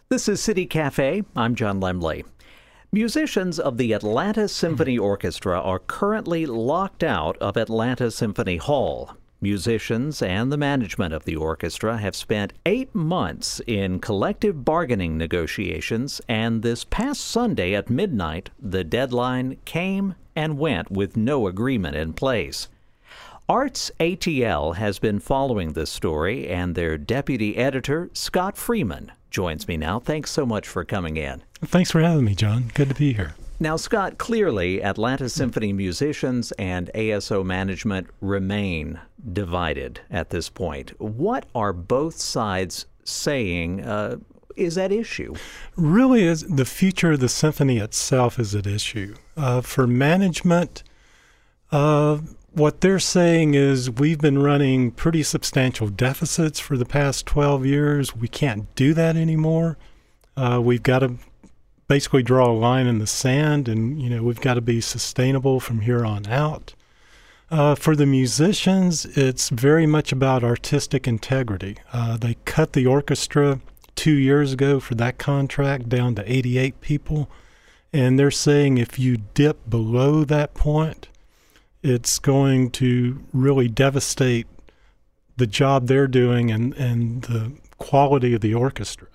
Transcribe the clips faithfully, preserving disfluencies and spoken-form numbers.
This is City Cafe. I'm John Lemley. Musicians of the Atlanta Symphony Orchestra are currently locked out of Atlanta Symphony Hall. Musicians and the management of the orchestra have spent eight months in collective bargaining negotiations, and this past Sunday at midnight, the deadline came and went with no agreement in place. Arts A T L has been following this story, and their deputy editor, Scott Freeman, joins me now. Thanks so much for coming in. Thanks for having me, John. Good to be here. Now, Scott, clearly Atlanta Symphony musicians and A S O management remain divided at this point. What are both sides saying uh, is at issue? Really, is the future of the symphony itself is at issue. Uh, for management, uh, what they're saying is we've been running pretty substantial deficits for the past twelve years. We can't do that anymore. Uh, we've got to basically draw a line in the sand, and you know we've got to be sustainable from here on out. Uh, for the musicians, it's very much about artistic integrity. Uh, they cut the orchestra two years ago for that contract down to eighty-eight people, and they're saying if you dip below that point, it's going to really devastate the job they're doing and, and the quality of the orchestra.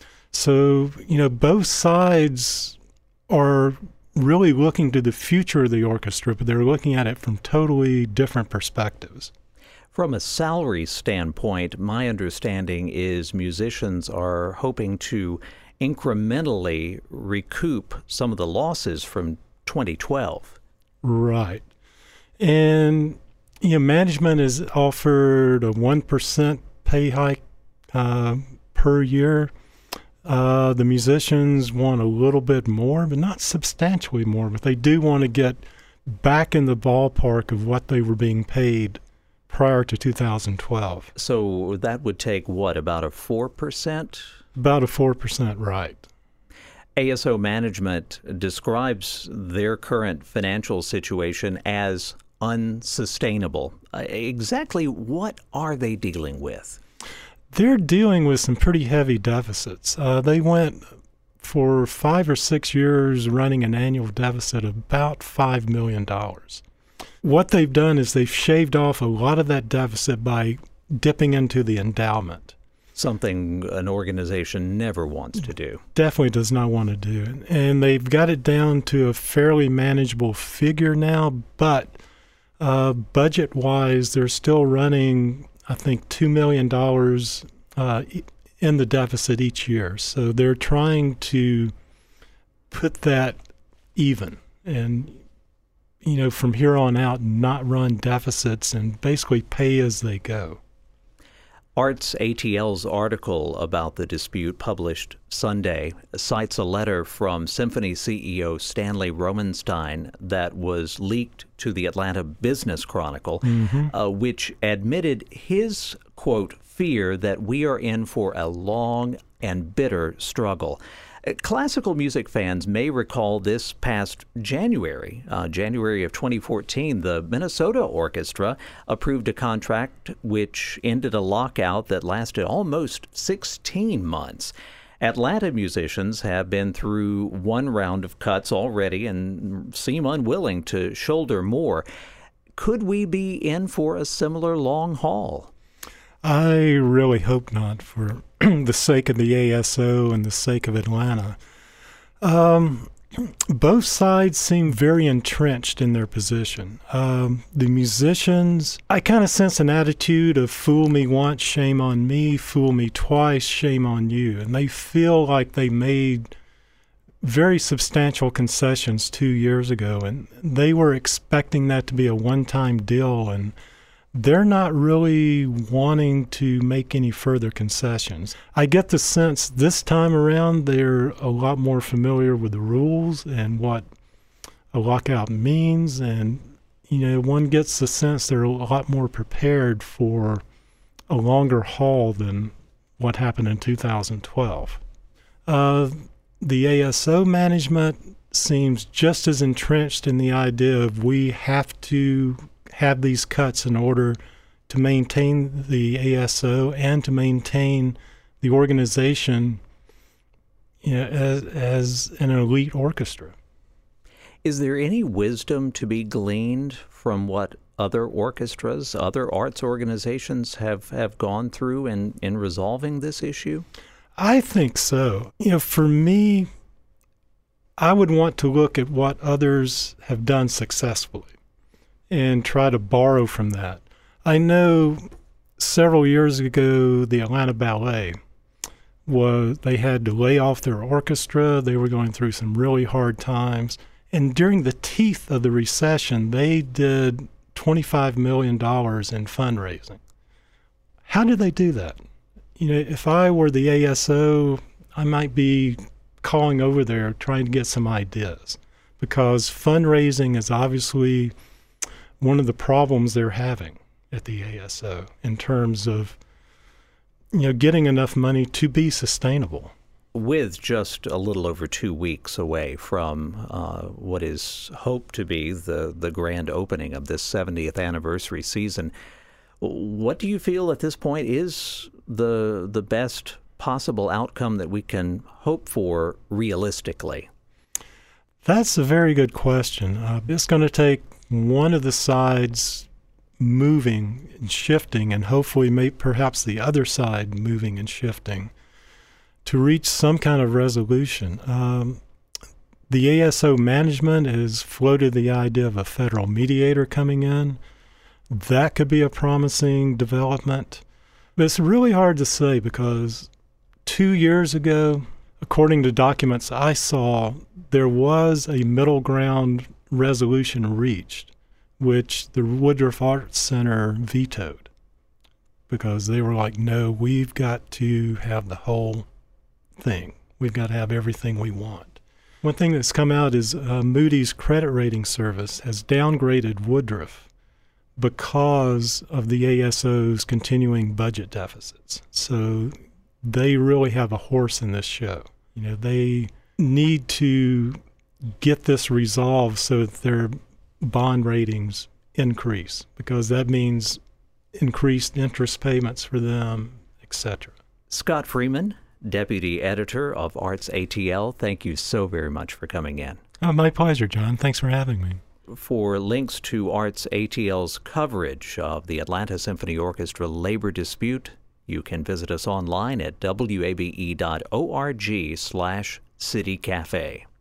So, you know, both sides are really looking to the future of the orchestra, but they're looking at it from totally different perspectives. From a salary standpoint, my understanding is musicians are hoping to incrementally recoup some of the losses from twenty twelve. Right. And, you know, management has offered a one percent pay hike uh, per year. Uh, the musicians want a little bit more, but not substantially more. But they do want to get back in the ballpark of what they were being paid prior to two thousand twelve. So that would take, what, about a four percent? About a four percent, right. A S O management describes their current financial situation as unsustainable. Uh, exactly what are they dealing with? They're dealing with some pretty heavy deficits. Uh, they went for five or six years running an annual deficit of about five million dollars. What they've done is they've shaved off a lot of that deficit by dipping into the endowment. Something an organization never wants to do. Definitely does not want to do. And they've got it down to a fairly manageable figure now, but uh, budget-wise, they're still running, I think, two million dollars uh, in the deficit each year. So they're trying to put that even and, you know, from here on out, not run deficits and basically pay as they go. Arts A T L's article about the dispute published Sunday cites a letter from Symphony C E O Stanley Romenstein that was leaked to the Atlanta Business Chronicle, mm-hmm. uh, which admitted his, quote, fear that we are in for a long and bitter struggle. Classical music fans may recall this past January, uh, January of twenty fourteen, the Minnesota Orchestra approved a contract which ended a lockout that lasted almost sixteen months. Atlanta musicians have been through one round of cuts already and seem unwilling to shoulder more. Could we be in for a similar long haul? I really hope not, for the sake of the A S O and the sake of Atlanta. Um, both sides seem very entrenched in their position. Um, the musicians, I kind of sense an attitude of fool me once, shame on me, fool me twice, shame on you. And they feel like they made very substantial concessions two years ago, and they were expecting that to be a one-time deal, and they're not really wanting to make any further concessions. I get the sense this time around they're a lot more familiar with the rules and what a lockout means, and you know, one gets the sense they're a lot more prepared for a longer haul than what happened in two thousand twelve. Uh, the A S O management seems just as entrenched in the idea of we have to have these cuts in order to maintain the A S O and to maintain the organization you know, as, as an elite orchestra. Is there any wisdom to be gleaned from what other orchestras, other arts organizations have, have gone through in, in resolving this issue? I think so. You know, for me, I would want to look at what others have done successfully and try to borrow from that. I know several years ago, the Atlanta Ballet was, they had to lay off their orchestra. They were going through some really hard times. And during the teeth of the recession, they did twenty-five million dollars in fundraising. How did they do that? You know, if I were the A S O, I might be calling over there trying to get some ideas, because fundraising is obviously one of the problems they're having at the A S O in terms of, you know, getting enough money to be sustainable. With just a little over two weeks away from uh, what is hoped to be the, the grand opening of this seventieth anniversary season, what do you feel at this point is the the best possible outcome that we can hope for realistically? That's a very good question. Uh, it's going to take one of the sides moving and shifting, and hopefully maybe perhaps the other side moving and shifting to reach some kind of resolution. Um, the A S O management has floated the idea of a federal mediator coming in. That could be a promising development. But it's really hard to say, because two years ago, according to documents I saw, there was a middle ground resolution reached, which the Woodruff Arts Center vetoed, because they were like, no, we've got to have the whole thing. We've got to have everything we want. One thing that's come out is uh, Moody's credit rating service has downgraded Woodruff because of the A S O's continuing budget deficits. So they really have a horse in this show. You know, they need to get this resolved so that their bond ratings increase, because that means increased interest payments for them, et cetera. Scott Freeman, Deputy Editor of Arts A T L, thank you so very much for coming in. Oh, my pleasure, John. Thanks for having me. For links to Arts A T L's coverage of the Atlanta Symphony Orchestra labor dispute, you can visit us online at w a b e dot org slash city cafe.